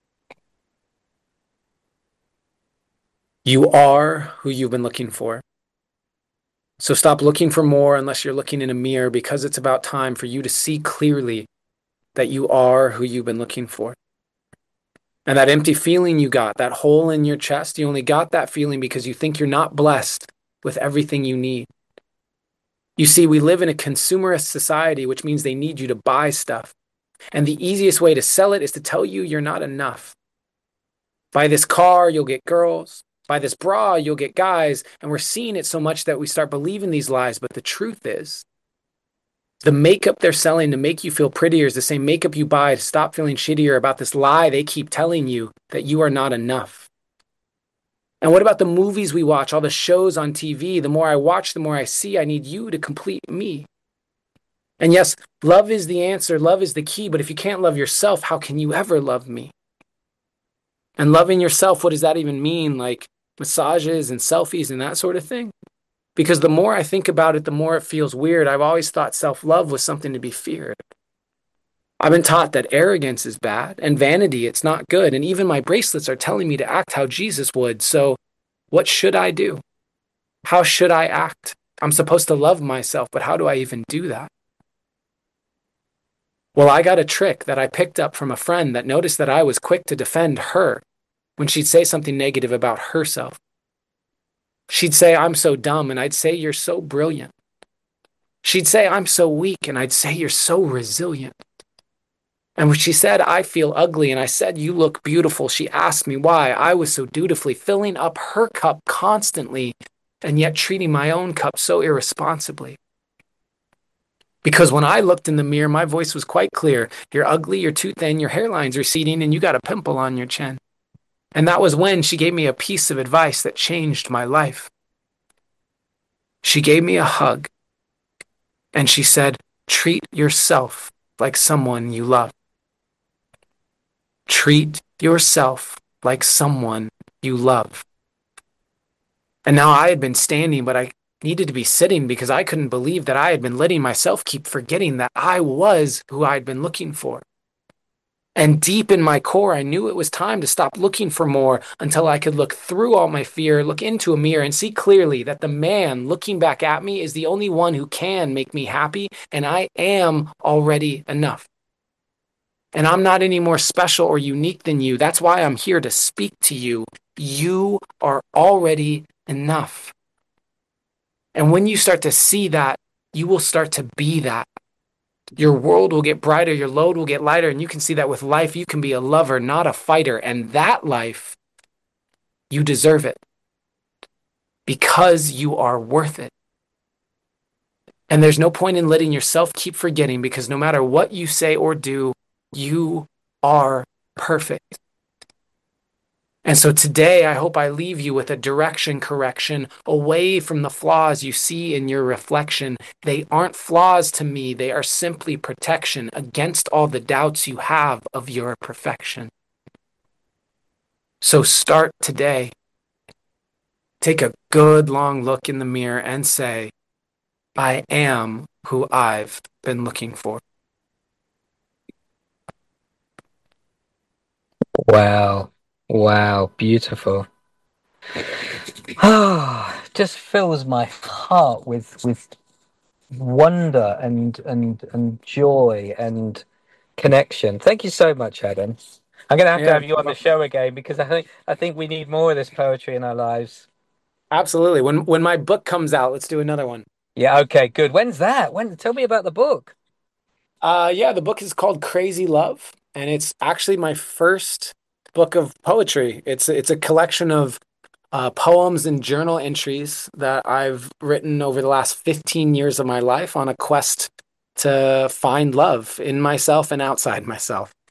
You are who you've been looking for. So stop looking for more unless you're looking in a mirror, because it's about time for you to see clearly that you are who you've been looking for. And that empty feeling you got, that hole in your chest, you only got that feeling because you think you're not blessed with everything you need. You see, we live in a consumerist society, which means they need you to buy stuff. And the easiest way to sell it is to tell you you're not enough. Buy this car, you'll get girls. Buy this bra, you'll get guys. And we're seeing it so much that we start believing these lies. But the truth is, the makeup they're selling to make you feel prettier is the same makeup you buy to stop feeling shittier about this lie they keep telling you that you are not enough. And what about the movies we watch, all the shows on T V? The more I watch, the more I see I need you to complete me. And yes, love is the answer, love is the key, but if you can't love yourself, how can you ever love me? And loving yourself, what does that even mean? Like massages and selfies and that sort of thing? Because the more I think about it, the more it feels weird. I've always thought self-love was something to be feared. I've been taught that arrogance is bad and vanity, it's not good. And even my bracelets are telling me to act how Jesus would. So what should I do? How should I act? I'm supposed to love myself, but how do I even do that? Well, I got a trick that I picked up from a friend that noticed that I was quick to defend her when she'd say something negative about herself. She'd say, I'm so dumb, and I'd say, you're so brilliant. She'd say, I'm so weak, and I'd say, you're so resilient. And when she said, I feel ugly, and I said, you look beautiful, she asked me why I was so dutifully filling up her cup constantly and yet treating my own cup so irresponsibly. Because when I looked in the mirror, my voice was quite clear. You're ugly, you're too thin, your hairline's receding, and you got a pimple on your chin. And that was when she gave me a piece of advice that changed my life. She gave me a hug, and she said, treat yourself like someone you love. Treat yourself like someone you love. And now I had been standing, but I needed to be sitting because I couldn't believe that I had been letting myself keep forgetting that I was who I'd been looking for. And deep in my core, I knew it was time to stop looking for more until I could look through all my fear, look into a mirror, and see clearly that the man looking back at me is the only one who can make me happy, and I am already enough. And I'm not any more special or unique than you. That's why I'm here to speak to you. You are already enough. And when you start to see that, you will start to be that. Your world will get brighter, your load will get lighter, and you can see that with life, you can be a lover, not a fighter. And that life, you deserve it because you are worth it. And there's no point in letting yourself keep forgetting, because no matter what you say or do, you are perfect. And so today, I hope I leave you with a direction correction away from the flaws you see in your reflection. They aren't flaws to me. They are simply protection against all the doubts you have of your perfection. So start today. Take a good long look in the mirror and say, I am who I've been looking for. Wow. Wow, beautiful. Ah, just fills my heart with with wonder and and and joy and connection. Thank you so much, Adam. I'm gonna have to Yeah. have you on the show again, because I think I think we need more of this poetry in our lives. Absolutely. When when my book comes out, let's do another one. Yeah, okay, good. When's that? When? Tell me about the book. Uh, yeah, the book is called Crazy Love, and it's actually my first book of poetry. It's it's a collection of uh, poems and journal entries that I've written over the last fifteen years of my life on a quest to find love in myself and outside myself.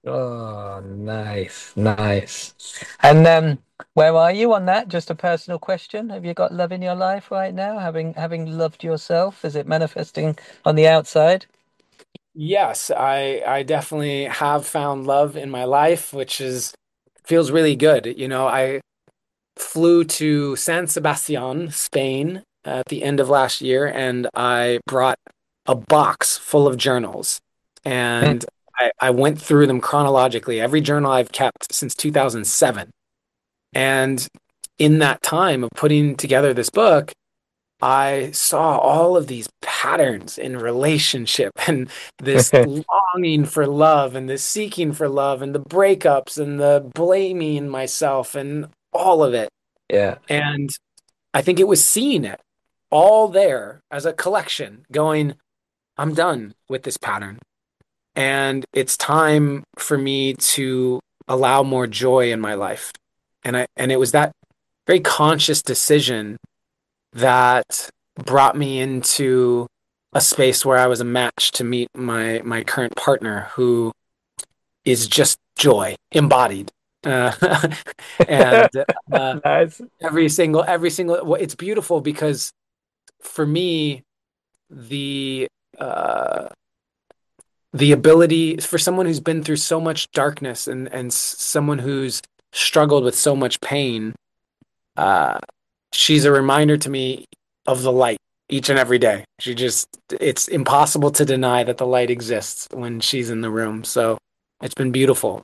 Oh, nice, nice. And um, where are you on that? Just a personal question. Have you got love in your life right now? Having having loved yourself, is it manifesting on the outside? Yes, I I definitely have found love in my life, which is feels really good. You know, I flew to San Sebastian, Spain, at the end of last year, and I brought a box full of journals. Mm. And I, I went through them chronologically, every journal I've kept since two thousand seven. And in that time of putting together this book, I saw all of these patterns in relationship and this longing for love and this seeking for love and the breakups and the blaming myself and all of it. Yeah. And I think it was seeing it all there as a collection, going, I'm done with this pattern. And it's time for me to allow more joy in my life. And I and it was that very conscious decision that brought me into a space where I was a match to meet my my current partner, who is just joy embodied. Uh, and uh, Nice. every single every single well, it's beautiful because for me the uh, the ability for someone who's been through so much darkness and and someone who's struggled with so much pain, uh, she's a reminder to me of the light each and every day. She just, it's impossible to deny that the light exists when she's in the room. So it's been beautiful.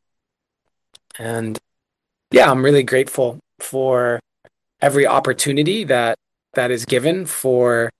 And yeah, I'm really grateful for every opportunity that that is given for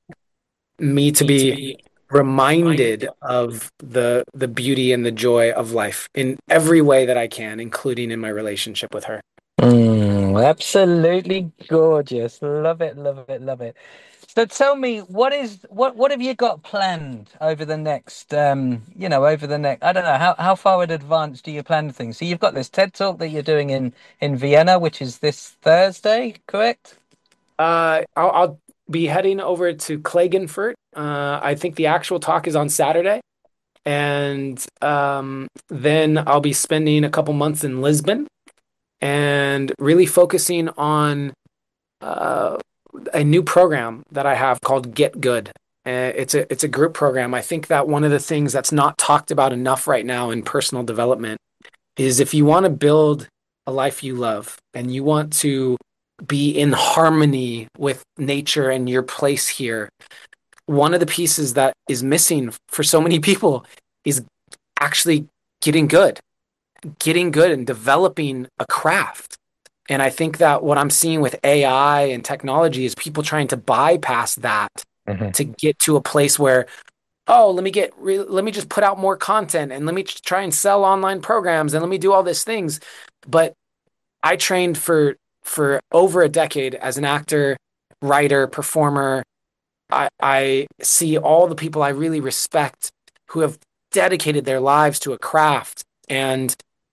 me to be reminded of the the beauty and the joy of life in every way that I can, including in my relationship with her. Mm, absolutely gorgeous. Love it, love it, love it. So tell me, what is what what have you got planned over the next um, you know, over the next I don't know, how how far in advance do you plan things? So you've got this TED Talk that you're doing in in Vienna, which is this Thursday, correct? Uh, I'll, I'll be heading over to Klagenfurt. Uh, I think the actual talk is on Saturday. And um, then I'll be spending a couple months in Lisbon and really focusing on uh, a new program that I have called Get Good. Uh, it's a it's a group program. I think that one of the things that's not talked about enough right now in personal development is if you want to build a life you love and you want to be in harmony with nature and your place here, one of the pieces that is missing for so many people is actually getting good, getting good and developing a craft. And I think that what I'm seeing with A I and technology is people trying to bypass that Hmm. to get to a place where, oh, let me get, re- let me just put out more content and let me try and sell online programs and let me do all these things. But I trained for for over a decade as an actor, writer, performer. I, I see all the people I really respect who have dedicated their lives to a craft. And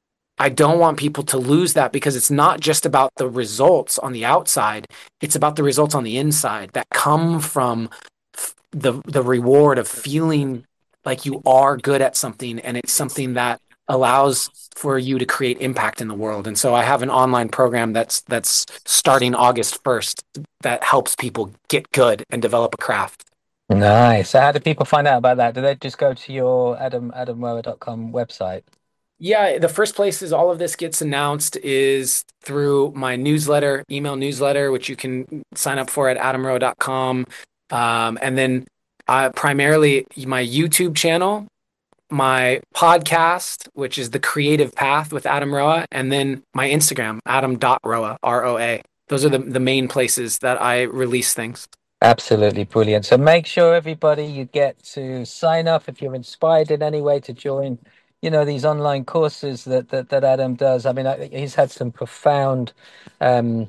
I don't want people to lose that because it's not just about the results on the outside. It's about the results on the inside that come from the the reward of feeling like you are good at something and it's something that allows for you to create impact in the world. And so I have an online program that's that's starting August first that helps people get good and develop a craft. Nice. So how do people find out about that? Do they just go to your adam adam rower dot com website? Yeah, the first places all of this gets announced is through my newsletter, email newsletter, which you can sign up for at adam rowe dot com. Um, and then uh, primarily my YouTube channel, my podcast, which is The Creative Path with Adam Roa, and then my Instagram, adam dot roa, R O A. Those are the, the main places that I release things. Absolutely brilliant. So make sure everybody you get to sign up if you're inspired in any way to join, you know, these online courses that that, that Adam does. I mean, I, he's had some profound um,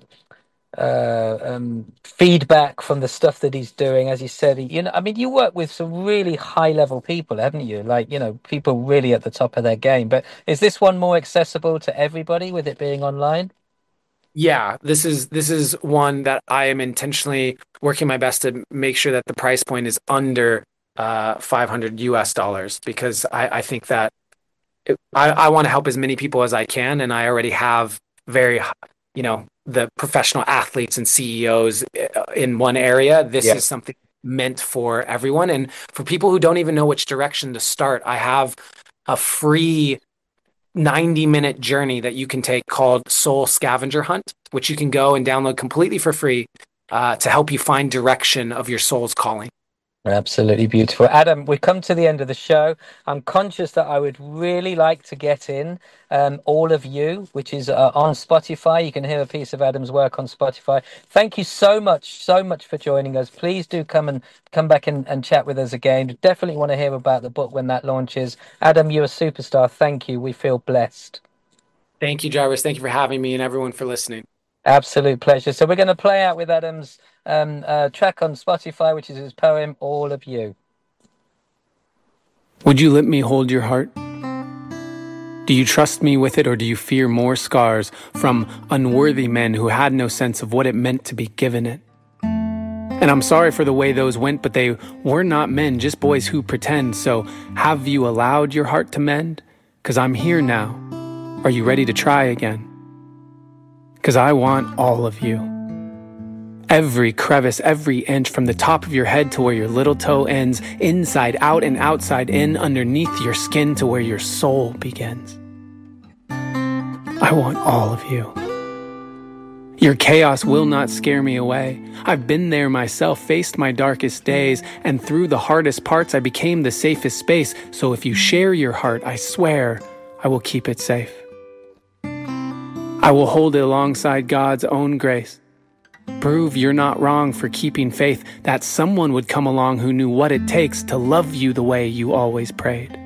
uh, um, feedback from the stuff that he's doing. As you said, he, you know, I mean, you work with some really high level people, haven't you? Like, you know, people really at the top of their game. But is this one more accessible to everybody with it being online? Yeah, this is this is one that I am intentionally working my best to make sure that the price point is under uh, five hundred U S dollars because I, I think that I, I want to help as many people as I can, and I already have very, you know, the professional athletes and C E Os in one area. This yeah. is something meant for everyone. And for people who don't even know which direction to start, I have a free ninety minute journey that you can take called Soul Scavenger Hunt, which you can go and download completely for free uh, to help you find direction of your soul's calling. Absolutely beautiful. Adam, we've come to the end of the show. I'm conscious that I would really like to get in um, all of you, which is uh, on Spotify. You can hear a piece of Adam's work on Spotify. Thank you so much, so much for joining us. Please do come and come back and, and chat with us again. Definitely want to hear about the book when that launches. Adam, you're a superstar. Thank you. We feel blessed. Thank you, Jarvis. Thank you for having me and everyone for listening. Absolute pleasure. So we're going to play out with Adam's um, uh, track on Spotify, which is his poem, All of You. Would you let me hold your heart? Do you trust me with it, or do you fear more scars from unworthy men who had no sense of what it meant to be given it? And I'm sorry for the way those went, but they were not men, just boys who pretend. So have you allowed your heart to mend? 'Cause I'm here now. Are you ready to try again? 'Cause I want all of you. Every crevice, every inch, from the top of your head to where your little toe ends, inside out and outside in, underneath your skin to where your soul begins. I want all of you. Your chaos will not scare me away. I've been there myself, faced my darkest days, and through the hardest parts I became the safest space. So if you share your heart, I swear I will keep it safe. I will hold it alongside God's own grace. Prove you're not wrong for keeping faith, that someone would come along who knew what it takes to love you the way you always prayed.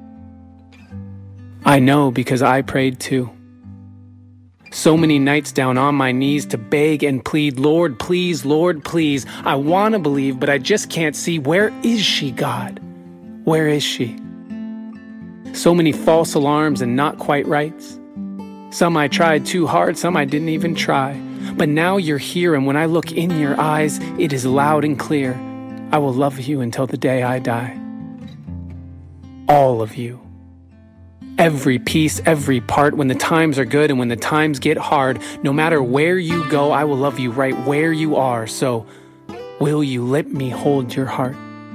I know because I prayed too. So many nights down on my knees to beg and plead, Lord, please, Lord, please. I want to believe, but I just can't see. Where is she, God? Where is she? So many false alarms and not quite rights. Some I tried too hard, some I didn't even try. But now you're here, and when I look in your eyes, it is loud and clear. I will love you until the day I die. All of you. Every piece, every part, when the times are good and when the times get hard, no matter where you go, I will love you right where you are. So, will you let me hold your heart?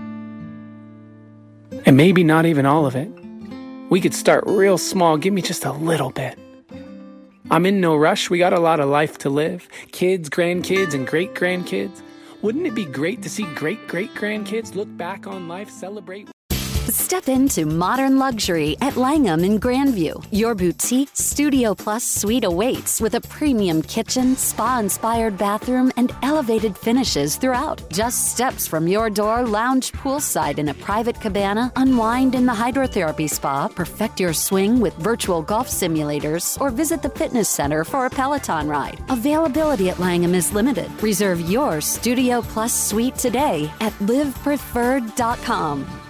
And maybe not even all of it. We could start real small. Give me just a little bit. I'm in no rush. We got a lot of life to live. Kids, grandkids, and great-grandkids. Wouldn't it be great to see great-great-grandkids look back on life, celebrate? Step into modern luxury at Langham in Grandview. Your boutique Studio Plus suite awaits with a premium kitchen, spa-inspired bathroom, and elevated finishes throughout. Just steps from your door, lounge poolside in a private cabana, unwind in the hydrotherapy spa, perfect your swing with virtual golf simulators, or visit the fitness center for a Peloton ride. Availability at Langham is limited. Reserve your Studio Plus suite today at live preferred dot com.